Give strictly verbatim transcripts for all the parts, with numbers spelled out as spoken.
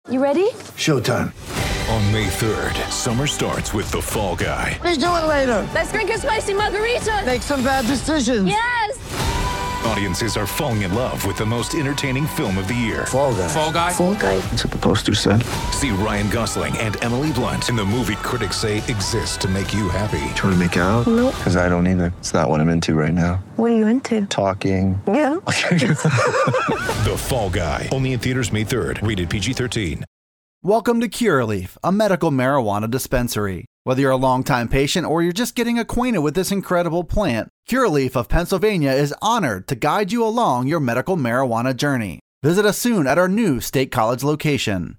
You ready? Showtime. On May third, summer starts with The Fall Guy. Let's do it later. Let's drink a spicy margarita. Make some bad decisions. Yes! Audiences are falling in love with the most entertaining film of the year. Fall Guy. Fall Guy? Fall Guy. That's what the poster said. See Ryan Gosling and Emily Blunt in the movie critics say exists to make you happy. Trying to make it out? Nope. Because I don't either. It's not what I'm into right now. What are you into? Talking. Yeah. The Fall Guy. Only in theaters May third. Rated P G thirteen. Welcome to Curaleaf, a medical marijuana dispensary. Whether you're a longtime patient or you're just getting acquainted with this incredible plant, Curaleaf of Pennsylvania is honored to guide you along your medical marijuana journey. Visit us soon at our new State College location.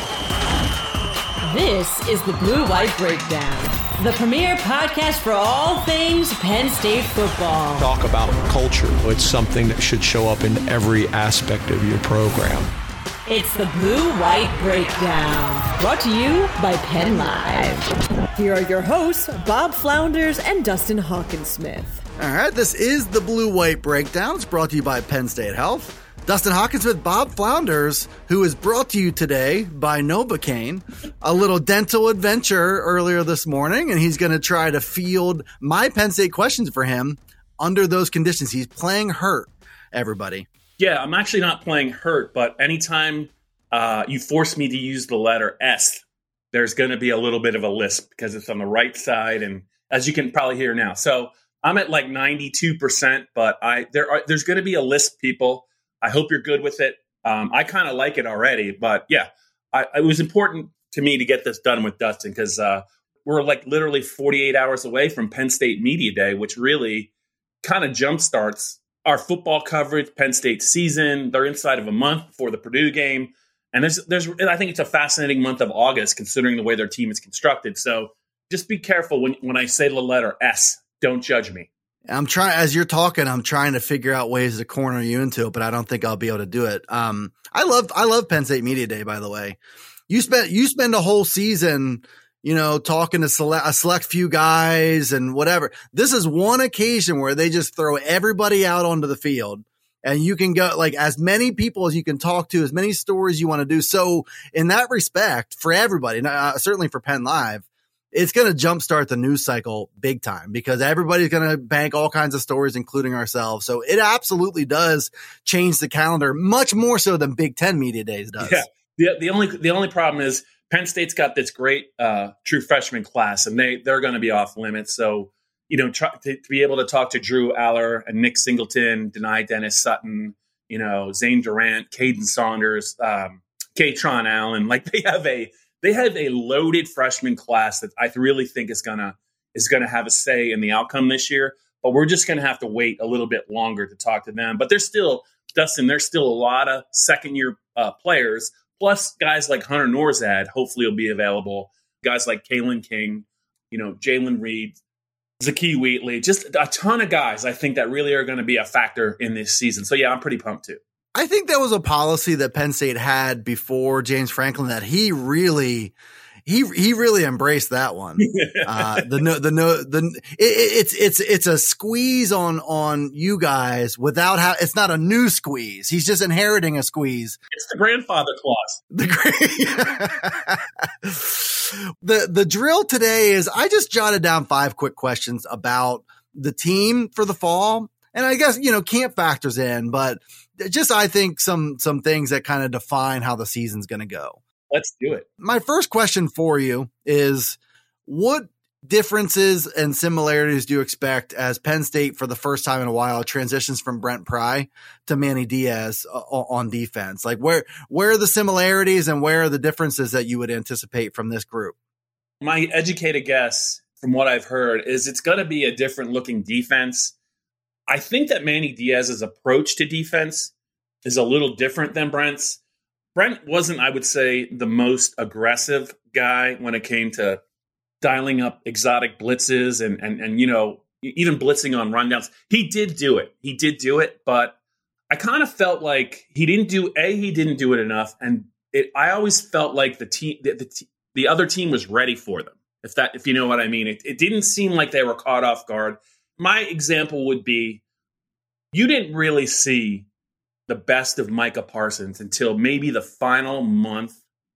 This is the Blue White Breakdown, the premier podcast for all things Penn State football. Talk about culture. It's something that should show up in every aspect of your program. It's the Blue White Breakdown, brought to you by Penn Live. Here are your hosts, Bob Flounders and Dustin Hawkinsmith. All right, this is the Blue White Breakdown. It's brought to you by Penn State Health. Dustin Hawkinsmith, Bob Flounders, who is brought to you today by Novocaine, a little dental adventure earlier this morning, and he's going to try to field my Penn State questions for him under those conditions. He's playing hurt, everybody. Yeah, I'm actually not playing hurt, but anytime uh, you force me to use the letter S, there's going to be a little bit of a lisp because it's on the right side, and as you can probably hear now. So I'm at like ninety-two percent, but I there are there's going to be a lisp, people. I hope you're good with it. Um, I kind of like it already, but yeah, I, it was important to me to get this done with Dustin because uh, we're like literally forty-eight hours away from Penn State Media Day, which really kind of jumpstarts our football coverage, Penn State season. They're inside of a month before the Purdue game. And there's, there's, I think it's a fascinating month of August, considering the way their team is constructed. So just be careful when, when I say the letter S. Don't judge me. I'm trying, as you're talking, I'm trying to figure out ways to corner you into it, but I don't think I'll be able to do it. Um, I love, I love Penn State Media Day, by the way. You spent, you spend a whole season, you know, talking to select, a select few guys and whatever. This is one occasion where they just throw everybody out onto the field and you can go like as many people as you can talk to, as many stories you want to do. So in that respect, for everybody, uh, certainly for Penn Live, it's going to jumpstart the news cycle big time because everybody's going to bank all kinds of stories, including ourselves. So it absolutely does change the calendar much more so than Big Ten Media Days does. Yeah. The, the only, the only problem is Penn State's got this great uh, true freshman class, and they, they're going to be off limits. So, you know, try, to, to be able to talk to Drew Aller and Nick Singleton, Denai Dennis Sutton, you know, Zane Durant, Caden Saunders, um, Katron Allen, like they have a they have a loaded freshman class that I really think is gonna is gonna have a say in the outcome this year. But we're just gonna have to wait a little bit longer to talk to them. But there's still, Dustin, there's still a lot of second year uh, players. Plus, guys like Hunter Norzad hopefully will be available. Guys like Kalen King, you know, Jalen Reed, Zakee Wheatley, just a ton of guys I think that really are going to be a factor in this season. So, yeah, I'm pretty pumped too. I think that was a policy that Penn State had before James Franklin that he really he he really embraced that one. uh, the no the no the it, it's it's it's a squeeze on on you guys without how it's not a new squeeze. He's just inheriting a squeeze. It's the grandfather clause. The the the drill today is I just jotted down five quick questions about the team for the fall, and I guess you know camp factors in, but just I think some some things that kind of define how the season's going to go. Let's do it. My first question for you is what differences and similarities do you expect as Penn State for the first time in a while transitions from Brent Pry to Manny Diaz uh, on defense? Like where, where are the similarities and where are the differences that you would anticipate from this group? My educated guess from what I've heard is it's going to be a different looking defense. I think that Manny Diaz's approach to defense is a little different than Brent's. Brent wasn't, I would say, the most aggressive guy when it came to dialing up exotic blitzes and, and, and you know, even blitzing on rundowns. He did do it. He did do it, but I kind of felt like he didn't do, A, he didn't do it enough, and it, I always felt like the team, the, the, the other team was ready for them, if that, if you know what I mean. It, it didn't seem like they were caught off guard. My example would be, you didn't really see the best of Micah Parsons until maybe the final month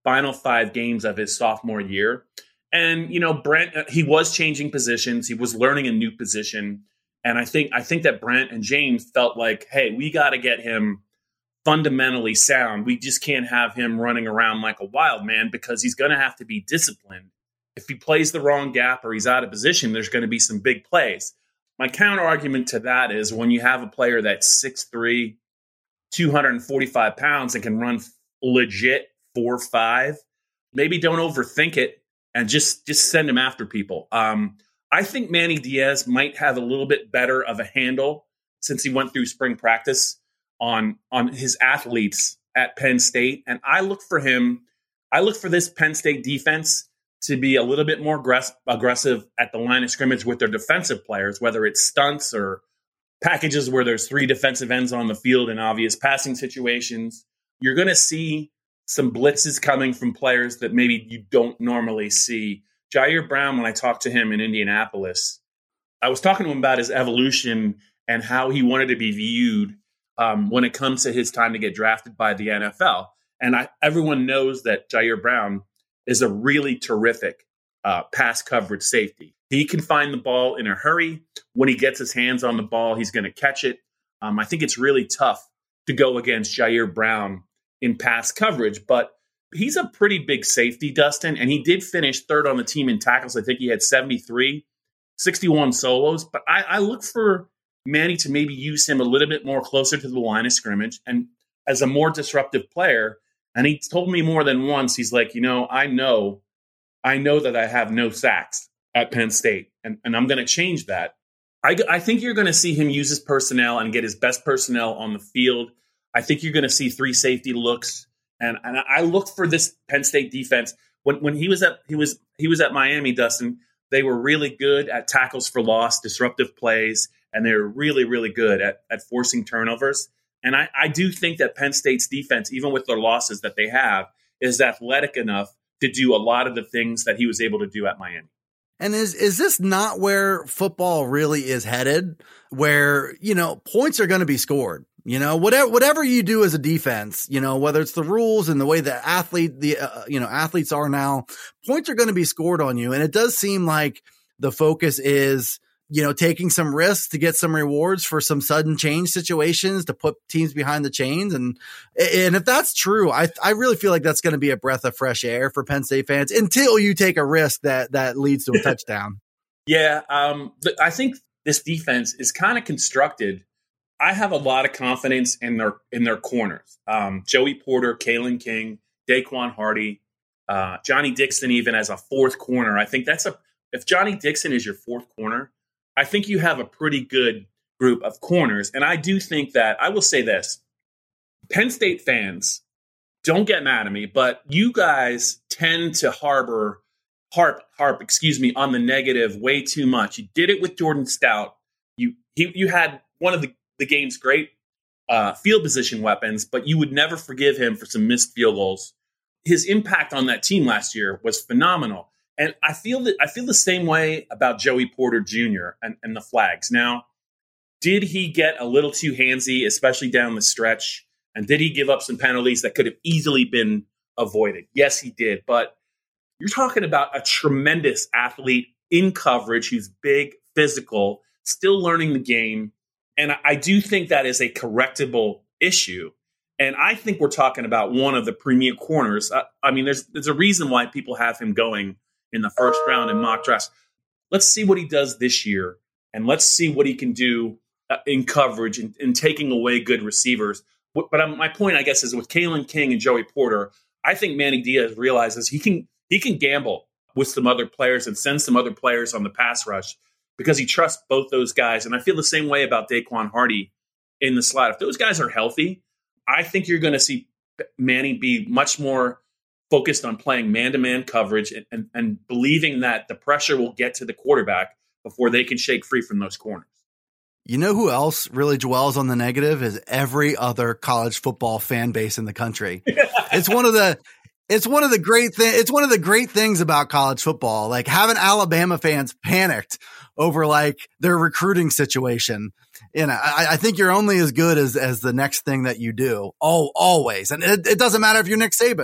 final five games of his sophomore year. And, you know, Brent, he was changing positions. He was learning a new position. And I think I think that Brent and James felt like, hey, we got to get him fundamentally sound. We just can't have him running around like a wild man because he's going to have to be disciplined. If he plays the wrong gap or he's out of position, there's going to be some big plays. My counter argument to that is when you have a player that's six three, two hundred forty-five pounds and can run legit four five, maybe don't overthink it and just, just send him after people. Um, I think Manny Diaz might have a little bit better of a handle since he went through spring practice on, on his athletes at Penn State. And I look for him, I look for this Penn State defense to be a little bit more aggress- aggressive at the line of scrimmage with their defensive players, whether it's stunts or packages where there's three defensive ends on the field in obvious passing situations. You're going to see some blitzes coming from players that maybe you don't normally see. Jair Brown, when I talked to him in Indianapolis, I was talking to him about his evolution and how he wanted to be viewed um, when it comes to his time to get drafted by the N F L. And I, everyone knows that Jair Brown is a really terrific uh, pass coverage safety. He can find the ball in a hurry. When he gets his hands on the ball, he's going to catch it. Um, I think it's really tough to go against Jair Brown in pass coverage, but he's a pretty big safety, Dustin, and he did finish third on the team in tackles. I think he had seventy-three, sixty-one solos, but I, I look for Manny to maybe use him a little bit more closer to the line of scrimmage and as a more disruptive player. And he told me more than once, he's like, you know, I know, I know that I have no sacks at Penn State, and, and I'm going to change that. I, I think you're going to see him use his personnel and get his best personnel on the field. I think you're going to see three safety looks, and, and I look for this Penn State defense. When when he was at he was he was at Miami, Dustin, they were really good at tackles for loss, disruptive plays, and they were really really good at at forcing turnovers. And I, I do think that Penn State's defense, even with their losses that they have, is athletic enough to do a lot of the things that he was able to do at Miami. And is is this not where football really is headed? Where, you know, points are going to be scored. You know, whatever whatever you do as a defense, you know, whether it's the rules and the way that athlete the uh, you know athletes are now, points are going to be scored on you. And it does seem like the focus is, you know, taking some risks to get some rewards for some sudden change situations to put teams behind the chains. And, and if that's true, I, I really feel like that's going to be a breath of fresh air for Penn State fans until you take a risk that, that leads to a touchdown. Yeah. Um, I think this defense is kind of constructed. I have a lot of confidence in their, in their corners. Um, Joey Porter, Kalen King, Daquan Hardy, uh, Johnny Dixon, even as a fourth corner. I think that's a, if Johnny Dixon is your fourth corner, I think you have a pretty good group of corners. And I do think that, I will say this, Penn State fans, don't get mad at me, but you guys tend to harbor, harp, harp, excuse me, on the negative way too much. You did it with Jordan Stout. You he, you had one of the, the game's great uh, field position weapons, but you would never forgive him for some missed field goals. His impact on that team last year was phenomenal. And I feel that I feel the same way about Joey Porter Junior and, and the flags. Now, did he get a little too handsy, especially down the stretch? And did he give up some penalties that could have easily been avoided? Yes, he did. But you're talking about a tremendous athlete in coverage who's big, physical, still learning the game. And I, I do think that is a correctable issue. And I think we're talking about one of the premier corners. I, I mean, there's there's a reason why people have him going in the first round in mock drafts. Let's see what he does this year, and let's see what he can do uh, in coverage and, and taking away good receivers. But, but um, my point, I guess, is with Kalen King and Joey Porter, I think Manny Diaz realizes he can he can gamble with some other players and send some other players on the pass rush because he trusts both those guys. And I feel the same way about Daquan Hardy in the slot. If those guys are healthy, I think you're going to see Manny be much more focused on playing man-to-man coverage and, and, and believing that the pressure will get to the quarterback before they can shake free from those corners. You know who else really dwells on the negative is every other college football fan base in the country. It's one of the it's one of the great thing it's one of the great things about college football. Like having Alabama fans panicked over like their recruiting situation. You know, I, I think you're only as good as as the next thing that you do. Oh, always. And it, it doesn't matter if you're Nick Saban.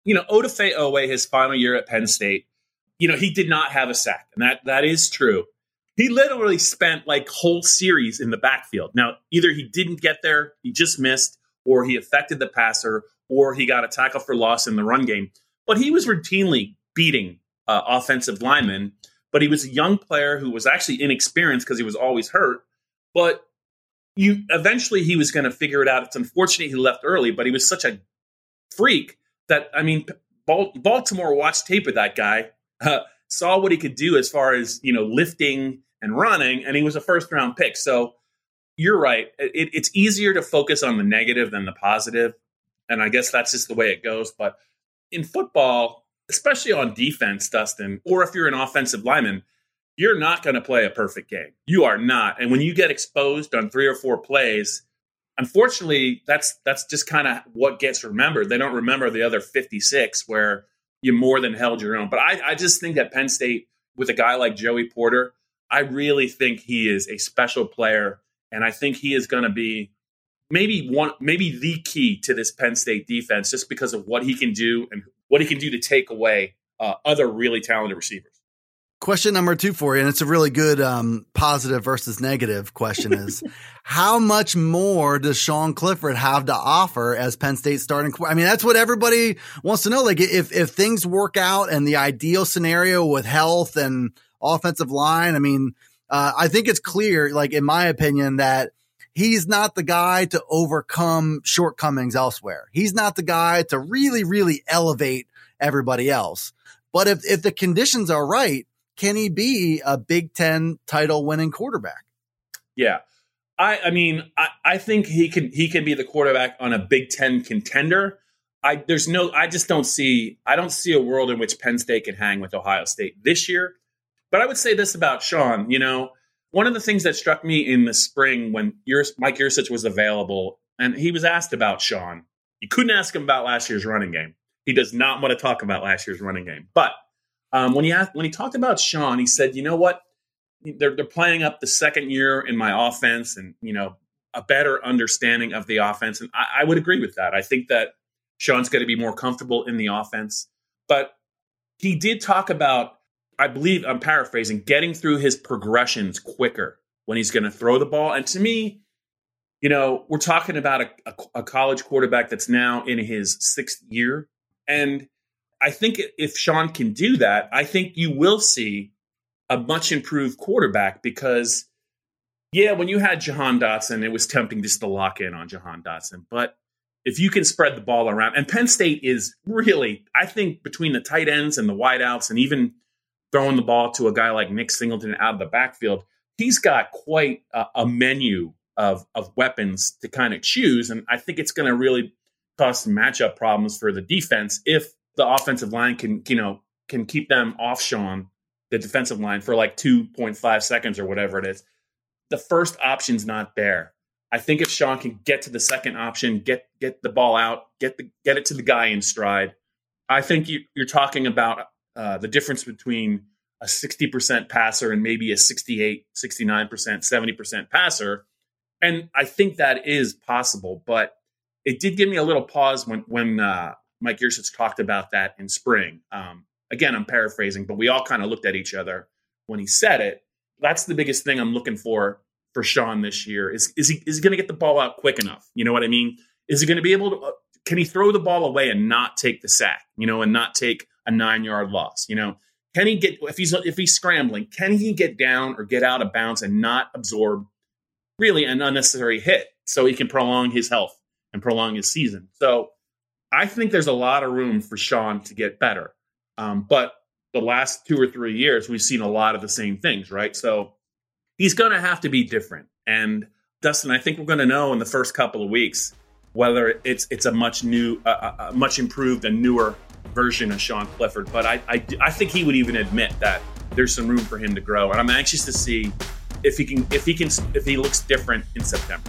you know, Odafe Owe, his final year at Penn State, you know, he did not have a sack. And that that is true. He literally spent like whole series in the backfield. Now, either he didn't get there, he just missed, or he affected the passer, or he got a tackle for loss in the run game. But he was routinely beating uh, offensive linemen. But he was a young player who was actually inexperienced because he was always hurt. But you eventually he was going to figure it out. It's unfortunate he left early, but he was such a freak that, I mean, Baltimore watched tape of that guy, uh, saw what he could do as far as, you know, lifting and running, and he was a first round pick. So you're right. It, it's easier to focus on the negative than the positive. And I guess that's just the way it goes. But in football, especially on defense, Dustin, or if you're an offensive lineman, you're not going to play a perfect game. You are not. And when you get exposed on three or four plays, unfortunately, that's that's just kind of what gets remembered. They don't remember the other fifty-six where you more than held your own. But I, I just think that Penn State, with a guy like Joey Porter, I really think he is a special player. And I think he is going to be maybe one, maybe the key to this Penn State defense, just because of what he can do and what he can do to take away uh, other really talented receivers. Question number two for you, and it's a really good um, positive versus negative question, is how much more does Sean Clifford have to offer as Penn State starting? I mean, that's what everybody wants to know. Like, if if things work out and the ideal scenario with health and offensive line, I mean, uh, I think it's clear, like in my opinion, that he's not the guy to overcome shortcomings elsewhere. He's not the guy to really, really elevate everybody else. But if if the conditions are right, can he be a Big Ten title winning quarterback? Yeah. I, I mean, I, I think he can he can be the quarterback on a Big Ten contender. I there's no I just don't see I don't see a world in which Penn State can hang with Ohio State this year. But I would say this about Sean, you know, one of the things that struck me in the spring when Mike Yurcich was available and he was asked about Sean, you couldn't ask him about last year's running game. He does not want to talk about last year's running game. But Um, when he asked, when he talked about Sean, he said, "You know what? They're they're playing up the second year in my offense, and you know a better understanding of the offense." And I, I would agree with that. I think that Sean's going to be more comfortable in the offense. But he did talk about, I believe, I'm paraphrasing, getting through his progressions quicker when he's going to throw the ball. And to me, you know, we're talking about a, a, a college quarterback that's now in his sixth year, and I think if Sean can do that, I think you will see a much improved quarterback because, yeah, when you had Jahan Dotson, it was tempting just to lock in on Jahan Dotson. But if you can spread the ball around, and Penn State is really, I think, between the tight ends and the wideouts and even throwing the ball to a guy like Nick Singleton out of the backfield, he's got quite a, a menu of, of weapons to kind of choose. And I think it's going to really cause some matchup problems for the defense if the offensive line can, you know, can keep them off Sean, the defensive line, for like two point five seconds or whatever it is. The first option's not there. I think if Sean can get to the second option, get get the ball out, get the get it to the guy in stride, I think you, you're talking about uh, the difference between a sixty percent passer and maybe a sixty-eight, sixty-nine percent, seventy percent passer. And I think that is possible, but it did give me a little pause when when uh, Mike Yurcich talked about that in spring. Um, again, I'm paraphrasing, but we all kind of looked at each other when he said it. That's the biggest thing I'm looking for for Sean this year. Is is he is he going to get the ball out quick enough? You know what I mean? Is he going to be able to? Uh, can he throw the ball away and not take the sack? You know, and not take a nine yard loss? You know, can he get if he's if he's scrambling? Can he get down or get out of bounds and not absorb really an unnecessary hit so he can prolong his health and prolong his season? So I think there's a lot of room for Sean to get better. Um, but the last two or three years, we've seen a lot of the same things, right? So he's going to have to be different. And Dustin, I think we're going to know in the first couple of weeks whether it's it's a much new, uh, a much improved and newer version of Sean Clifford. But I, I, I think he would even admit that there's some room for him to grow. And I'm anxious to see if he can, if he can, if he looks different in September.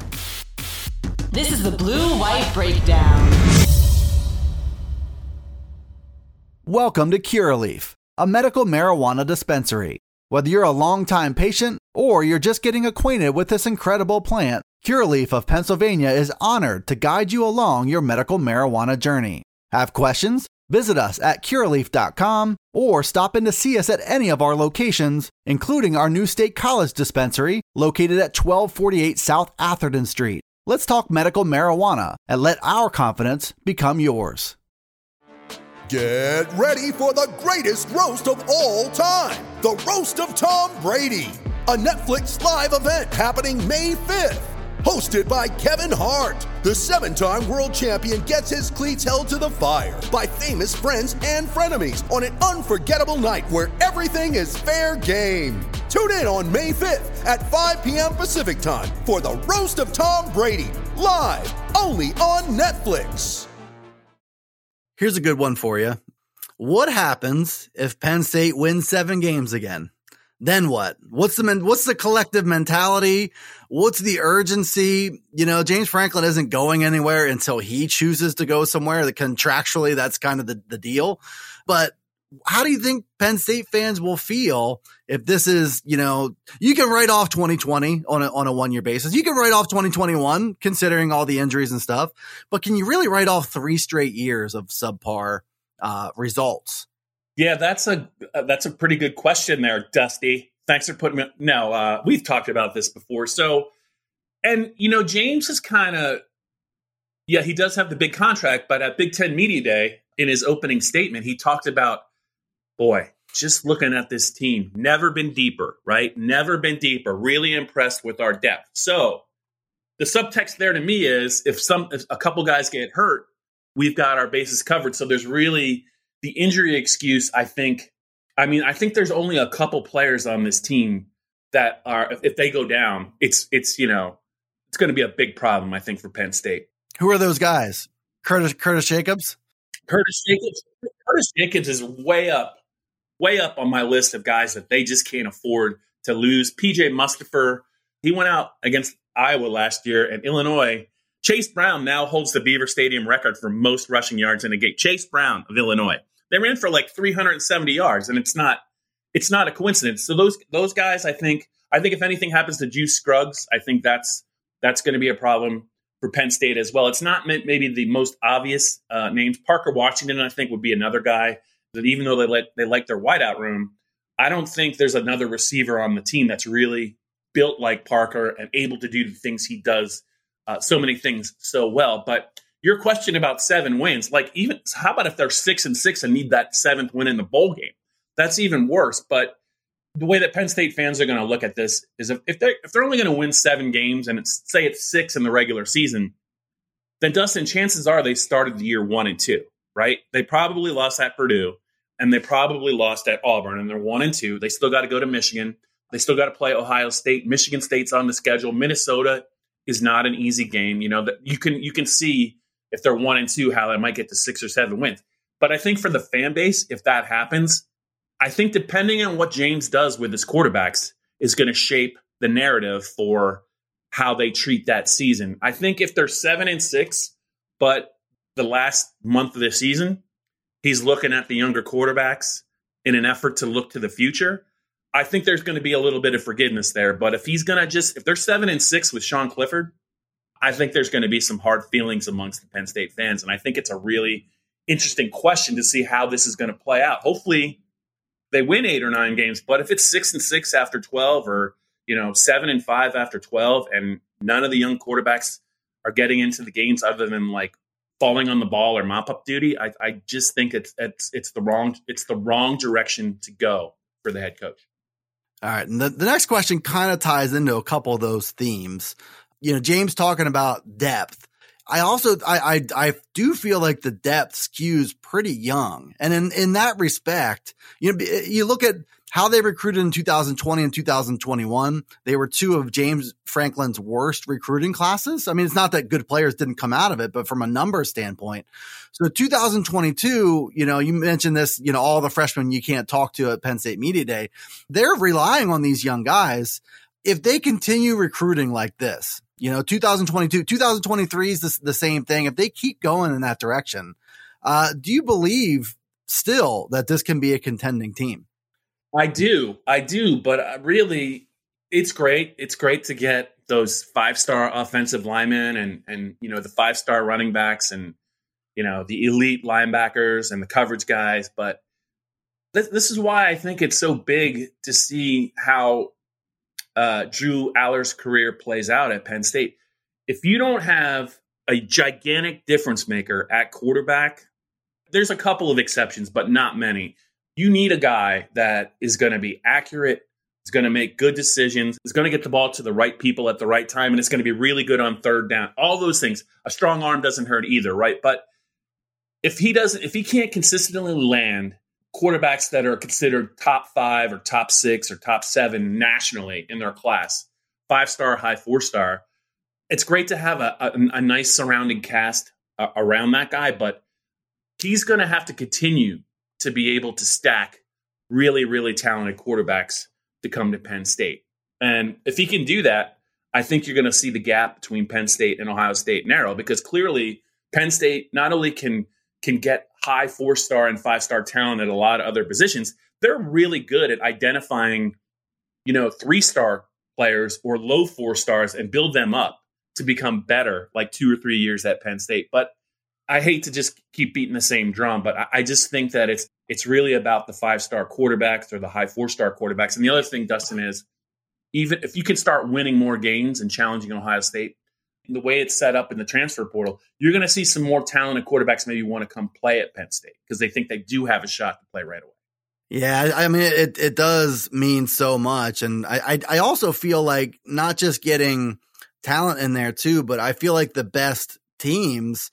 This is the Blue White Breakdown. Welcome to Curaleaf, a medical marijuana dispensary. Whether you're a longtime patient or you're just getting acquainted with this incredible plant, Curaleaf of Pennsylvania is honored to guide you along your medical marijuana journey. Have questions? Visit us at curaleaf dot com or stop in to see us at any of our locations, including our new State College dispensary located at twelve forty-eight South Atherton Street. Let's talk medical marijuana and let our confidence become yours. Get ready for the greatest roast of all time, the Roast of Tom Brady, a Netflix live event happening May fifth. Hosted by Kevin Hart, the seven-time world champion gets his cleats held to the fire by famous friends and frenemies on an unforgettable night where everything is fair game. Tune in on May fifth at five p.m. Pacific time for the Roast of Tom Brady, live only on Netflix. Here's a good one for you. What happens if Penn State wins seven games again? Then what? What's the men- what's the collective mentality? What's the urgency? You know, James Franklin isn't going anywhere until he chooses to go somewhere. That contractually, that's kind of the, the deal. But how do you think Penn State fans will feel if this is, you know, you can write off twenty twenty on a, on a one year basis. You can write off twenty twenty-one considering all the injuries and stuff, but can you really write off three straight years of subpar uh, results? Yeah, that's a uh, that's a pretty good question there, Dusty. Thanks for putting me. No, uh, we've talked about this before. So, and you know, James is kind of, yeah, he does have the big contract, but at Big Ten Media Day, in his opening statement, he talked about, boy, just looking at this team, never been deeper, right? Never been deeper. Really impressed with our depth. So, the subtext there to me is, if some if a couple guys get hurt, we've got our bases covered. So there's really the injury excuse, I think, I mean, I think there's only a couple players on this team that are, if, if they go down, it's, it's, you know, it's going to be a big problem, I think, for Penn State. Who are those guys? Curtis, Curtis Jacobs? Curtis Jacobs. Curtis Jacobs is way up, way up on my list of guys that they just can't afford to lose. P J Mustipher, he went out against Iowa last year, and Illinois. Chase Brown now holds the Beaver Stadium record for most rushing yards in a game. Chase Brown of Illinois. They ran for like three hundred seventy yards, and it's not it's not a coincidence. So those those guys, I think, I think if anything happens to Juice Scruggs, I think that's that's going to be a problem for Penn State as well. It's not maybe the most obvious uh, names. Parker Washington, I think, would be another guy that, even though they like they like their wideout room, I don't think there's another receiver on the team that's really built like Parker and able to do the things he does. Uh, so many things so well. But your question about seven wins, like even how about if they're six and six and need that seventh win in the bowl game? That's even worse. But the way that Penn State fans are going to look at this is if, if they're if they're only going to win seven games and it's say it's six in the regular season, then Dustin, chances are they started the year one and two, right? They probably lost at Purdue and they probably lost at Auburn, and they're one and two. They still got to go to Michigan. They still got to play Ohio State. Michigan State's on the schedule. Minnesota is not an easy game. You know, that you can you can see if they're one and two how they might get to six or seven wins. But I think for the fan base, if that happens, I think depending on what James does with his quarterbacks is going to shape the narrative for how they treat that season. I think if they're seven and six, but the last month of the season, he's looking at the younger quarterbacks in an effort to look to the future, I think there's going to be a little bit of forgiveness there. But if he's going to just, if they're seven and six with Sean Clifford, I think there's going to be some hard feelings amongst the Penn State fans. And I think it's a really interesting question to see how this is going to play out. Hopefully they win eight or nine games, but if it's six and six after twelve, or, you know, seven and five after twelve, and none of the young quarterbacks are getting into the games other than like falling on the ball or mop up duty, I, I just think it's, it's, it's the wrong, it's the wrong direction to go for the head coach. All right. And the, the next question kind of ties into a couple of those themes. You know, James talking about depth. I also, I, I, I do feel like the depth skews pretty young. And in, in that respect, you know, you look at how they recruited in two thousand twenty and two thousand twenty-one. They were two of James Franklin's worst recruiting classes. I mean, it's not that good players didn't come out of it, but from a number standpoint. So two thousand twenty-two, you know, you mentioned this, you know, all the freshmen you can't talk to at Penn State Media Day, they're relying on these young guys. If they continue recruiting like this, you know, two thousand twenty-two, two thousand twenty-three is the, the same thing. If they keep going in that direction, uh, do you believe still that this can be a contending team? I do. I do. But really, it's great. It's great to get those five-star offensive linemen and, and, you know, the five-star running backs. And, you know, the elite linebackers and the coverage guys. But this, this is why I think it's so big to see how uh, Drew Aller's career plays out at Penn State. If you don't have a gigantic difference maker at quarterback, there's a couple of exceptions, but not many. You need a guy that is going to be accurate, is going to make good decisions, is going to get the ball to the right people at the right time, and it's going to be really good on third down. All those things. A strong arm doesn't hurt either, right? But if he doesn't, if he can't consistently land quarterbacks that are considered top five or top six or top seven nationally in their class, five-star, high four-star, it's great to have a, a, a nice surrounding cast uh, around that guy, but he's going to have to continue to be able to stack really, really talented quarterbacks to come to Penn State. And if he can do that, I think you're going to see the gap between Penn State and Ohio State narrow, because clearly Penn State not only can can get high four-star and five-star talent at a lot of other positions, they're really good at identifying, you know, three-star players or low four stars and build them up to become better like two or three years at Penn State. But I hate to just keep beating the same drum, but I, I just think that it's it's really about the five-star quarterbacks or the high four-star quarterbacks. And the other thing, Dustin, is even if you can start winning more games and challenging Ohio State, the way it's set up in the transfer portal, you're going to see some more talented quarterbacks maybe want to come play at Penn State because they think they do have a shot to play right away. Yeah, I mean, it it does mean so much. And I, I, I also feel like not just getting talent in there too, but I feel like the best teams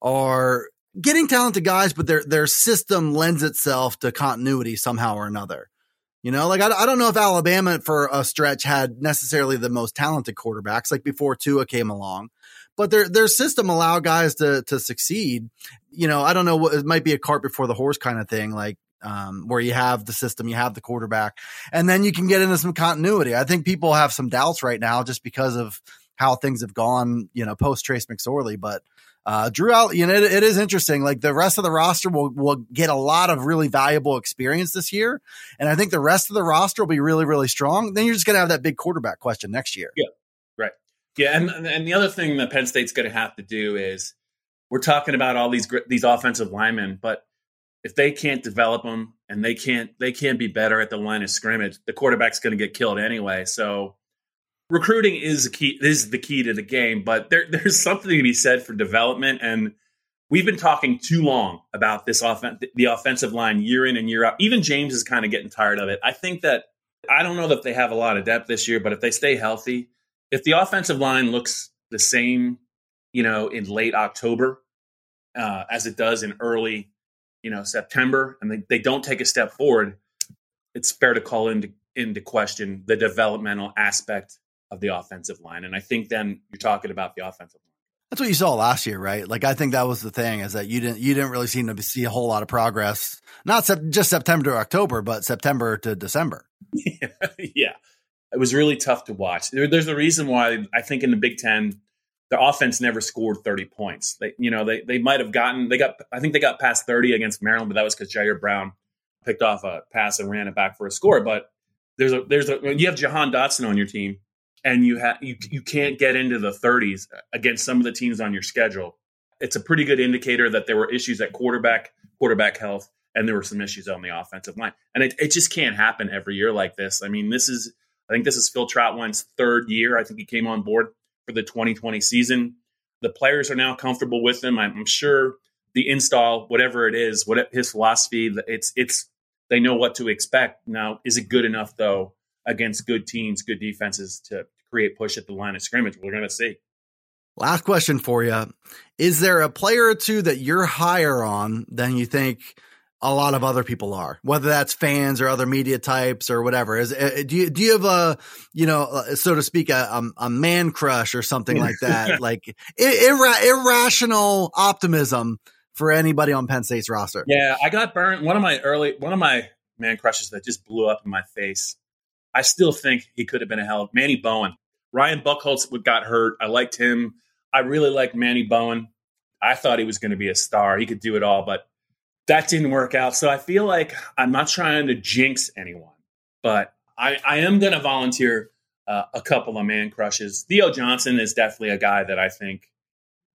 are getting talented guys, but their their system lends itself to continuity somehow or another. You know, like I, I don't know if Alabama for a stretch had necessarily the most talented quarterbacks, like before Tua came along, but their their system allowed guys to to succeed. You know, I don't know what it might be a cart before the horse kind of thing, like um, where you have the system, you have the quarterback, and then you can get into some continuity. I think people have some doubts right now just because of how things have gone, you know, post Trace McSorley, but. Uh, Drew out, you know, it, it is interesting. Like the rest of the roster will, will get a lot of really valuable experience this year. And I think the rest of the roster will be really, really strong. Then you're just going to have that big quarterback question next year. Yeah. Right. Yeah. And, and the other thing that Penn State's going to have to do is we're talking about all these, these offensive linemen, but if they can't develop them and they can't, they can't be better at the line of scrimmage, the quarterback's going to get killed anyway. So, recruiting is the key, is the key to the game, but there, there's something to be said for development. And we've been talking too long about this offen- the offensive line year in and year out. Even James is kind of getting tired of it. I think that, I don't know that they have a lot of depth this year, but if they stay healthy, if the offensive line looks the same, you know, in late October uh, as it does in early, you know, September, and they, they don't take a step forward, it's fair to call into, into question the developmental aspect of the offensive line. And I think then you're talking about the offensive line. That's what you saw last year, right? Like, I think that was the thing, is that you didn't, you didn't really seem to see a whole lot of progress, not sep- just September to October, but September to December. Yeah. yeah. It was really tough to watch. There, there's a reason why I think in the Big Ten, the offense never scored thirty points. They, you know, they, they might've gotten, they got, I think they got past thirty against Maryland, but that was because Jair Brown picked off a pass and ran it back for a score. But there's a, there's a, you have Jahan Dotson on your team, and you have you you can't get into the thirties against some of the teams on your schedule. It's a pretty good indicator that there were issues at quarterback, quarterback health, and there were some issues on the offensive line. And it, it just can't happen every year like this. I mean, this is I think this is Phil Trautwein's third year. I think he came on board for the twenty twenty season. The players are now comfortable with him. I'm, I'm sure the install, whatever it is, what his philosophy, it's it's they know what to expect. Now, is it good enough though against good teams, good defenses to create push at the line of scrimmage? We're going to see. Last question for you. Is there a player or two that you're higher on than you think a lot of other people are, whether that's fans or other media types or whatever? Is do you, do you have a, you know, so to speak, a, a man crush or something like that? Like ir- irrational optimism for anybody on Penn State's roster? Yeah, I got burned. One of my early, one of my man crushes that just blew up in my face. I still think he could have been a hell of Manny Bowen. Ryan Buchholz got hurt. I liked him. I really liked Manny Bowen. I thought he was going to be a star. He could do it all, but that didn't work out. So I feel like I'm not trying to jinx anyone, but I, I am going to volunteer uh, a couple of man crushes. Theo Johnson is definitely a guy that I think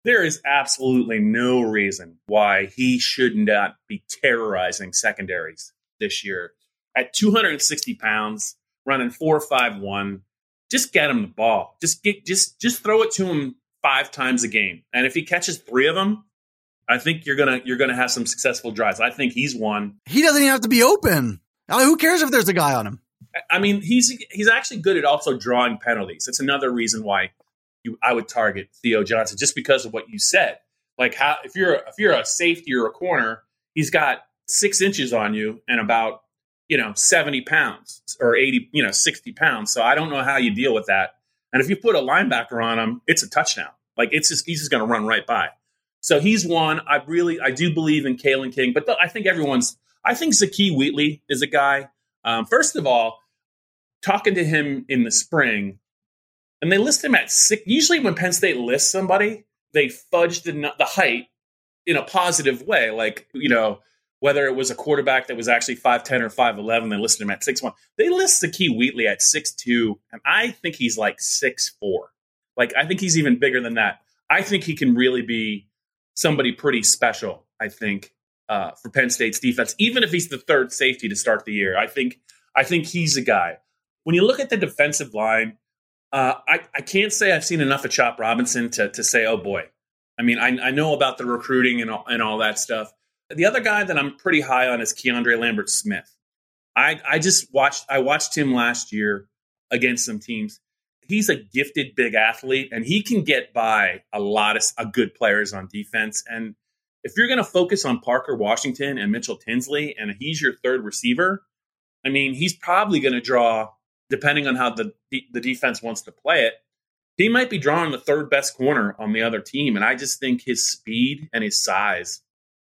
there is absolutely no reason why he should not be terrorizing secondaries this year. At two hundred sixty pounds, running four five one, just get him the ball. Just get, just just throw it to him five times a game. And if he catches three of them, I think you're gonna you're gonna have some successful drives. I think he's one. He doesn't even have to be open. I mean, who cares if there's a guy on him? I mean, he's he's actually good at also drawing penalties. It's another reason why you I would target Theo Johnson, just because of what you said. Like, how if you're if you're a safety or a corner, he's got six inches on you and about, you know, seventy pounds or eighty, you know, sixty pounds. So I don't know how you deal with that. And if you put a linebacker on him, it's a touchdown. Like, it's just he's just going to run right by. So he's one. I really I do believe in Kalen King, but th- I think everyone's. I think Zakee Wheatley is a guy. Um, first of all, talking to him in the spring, and they list him at six. Usually when Penn State lists somebody, they fudge the, the height in a positive way. Like, you know, whether it was a quarterback that was actually five ten or five eleven, they listed him at six one. They list Zakee Wheatley at six two, and I think he's like six four. Like, I think he's even bigger than that. I think he can really be somebody pretty special, I think, uh, for Penn State's defense, even if he's the third safety to start the year. I think I think he's a guy. When you look at the defensive line, uh, I, I can't say I've seen enough of Chop Robinson to, to say, oh, boy. I mean, I, I know about the recruiting and all, and all that stuff. The other guy that I'm pretty high on is Keandre Lambert-Smith. I, I just watched I watched him last year against some teams. He's a gifted big athlete, and he can get by a lot of uh, good players on defense. And if you're going to focus on Parker Washington and Mitchell Tinsley, and he's your third receiver, I mean, he's probably going to draw, depending on how the the defense wants to play it, he might be drawing the third best corner on the other team. And I just think his speed and his size,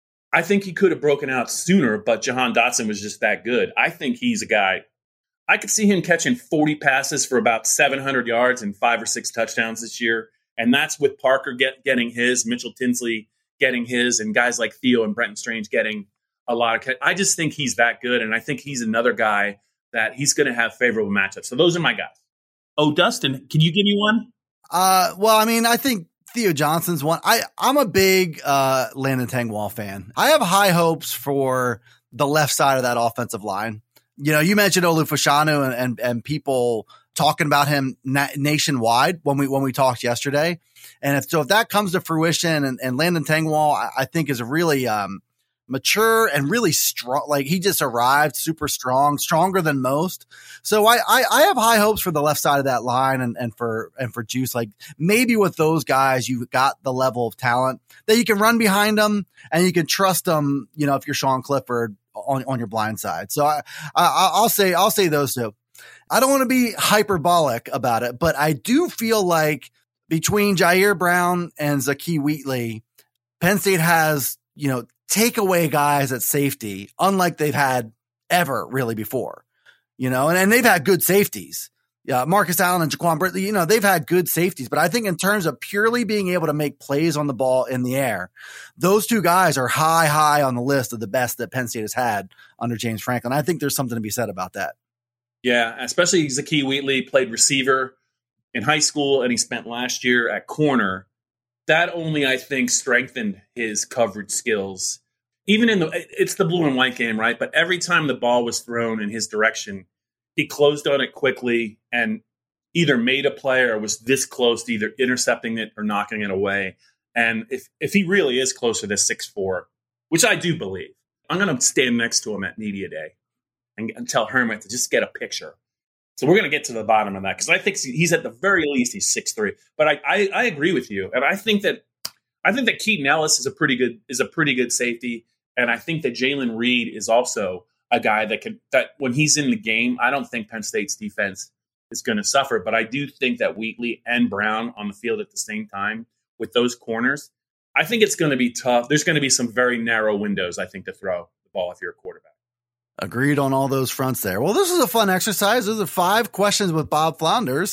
I think he could have broken out sooner, but Jahan Dotson was just that good. I think he's a guy. I could see him catching forty passes for about seven hundred yards and five or six touchdowns this year. And that's with Parker get, getting his, Mitchell Tinsley getting his, and guys like Theo and Brenton Strange getting a lot of catch. I just think he's that good. And I think he's another guy that he's going to have favorable matchups. So those are my guys. Oh, Dustin, can you give me one? Uh, well, I mean, I think Theo Johnson's one. I, I'm a big uh, Landon Tengwall fan. I have high hopes for the left side of that offensive line. You know, you mentioned Olu Fashanu and, and, and people talking about him na- nationwide when we when we talked yesterday. And if so, if that comes to fruition, and, and Landon Tengwall, I, I think is a really um, mature and really strong. Like, he just arrived super strong, stronger than most. So I, I, I have high hopes for the left side of that line, and, and for and for Juice. Like, maybe with those guys, you've got the level of talent that you can run behind them and you can trust them. You know, if you're Sean Clifford on, on your blind side. So I, I I'll say I'll say those two. I don't want to be hyperbolic about it, but I do feel like between Jair Brown and Zakee Wheatley, Penn State has, you know, takeaway guys at safety, unlike they've had ever really before, you know, and, and they've had good safeties. Yeah, Marcus Allen and Jaquan Britley, you know, they've had good safeties, but I think in terms of purely being able to make plays on the ball in the air, those two guys are high, high on the list of the best that Penn State has had under James Franklin. I think there's something to be said about that. Yeah, especially Zakee Wheatley played receiver in high school, and he spent last year at corner. That only, I think, strengthened his coverage skills. Even in the, it's the blue and white game, right? But every time the ball was thrown in his direction, he closed on it quickly and either made a play or was this close to either intercepting it or knocking it away. And if, if he really is closer to six four, which I do believe, I'm going to stand next to him at Media Day and, and tell Hermit to just get a picture. So we're going to get to the bottom of that, because I think he's at the very least he's six three. But I, I I agree with you, and I think that I think that Keaton Ellis is a pretty good is a pretty good safety, and I think that Jalen Reed is also a guy that can that when he's in the game, I don't think Penn State's defense is going to suffer. But I do think that Wheatley and Brown on the field at the same time with those corners, I think it's going to be tough. There's going to be some very narrow windows, I think, to throw the ball if you're a quarterback. Agreed on all those fronts there. Well, this is a fun exercise. Those are five questions with Bob Flounders.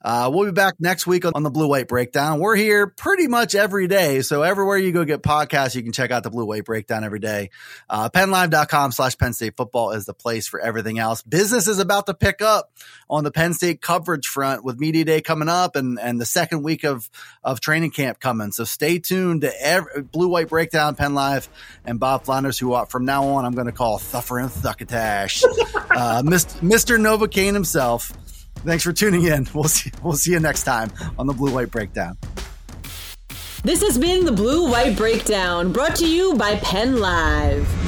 Uh, we'll be back next week on the Blue White Breakdown. We're here pretty much every day. So everywhere you go get podcasts, you can check out the Blue White Breakdown every day. Uh, PennLive.com slash Penn State football is the place for everything else. Business is about to pick up on the Penn State coverage front with Media Day coming up and, and the second week of, of training camp coming. So stay tuned to every, Blue White Breakdown, Penn Live, and Bob Flounders, who uh, from now on I'm going to call Thuffer and Thuckatash. uh, Mister Novocaine himself. Thanks for tuning in. We'll see, we'll see you next time on the Blue White Breakdown. This has been the Blue White Breakdown, brought to you by Penn Live.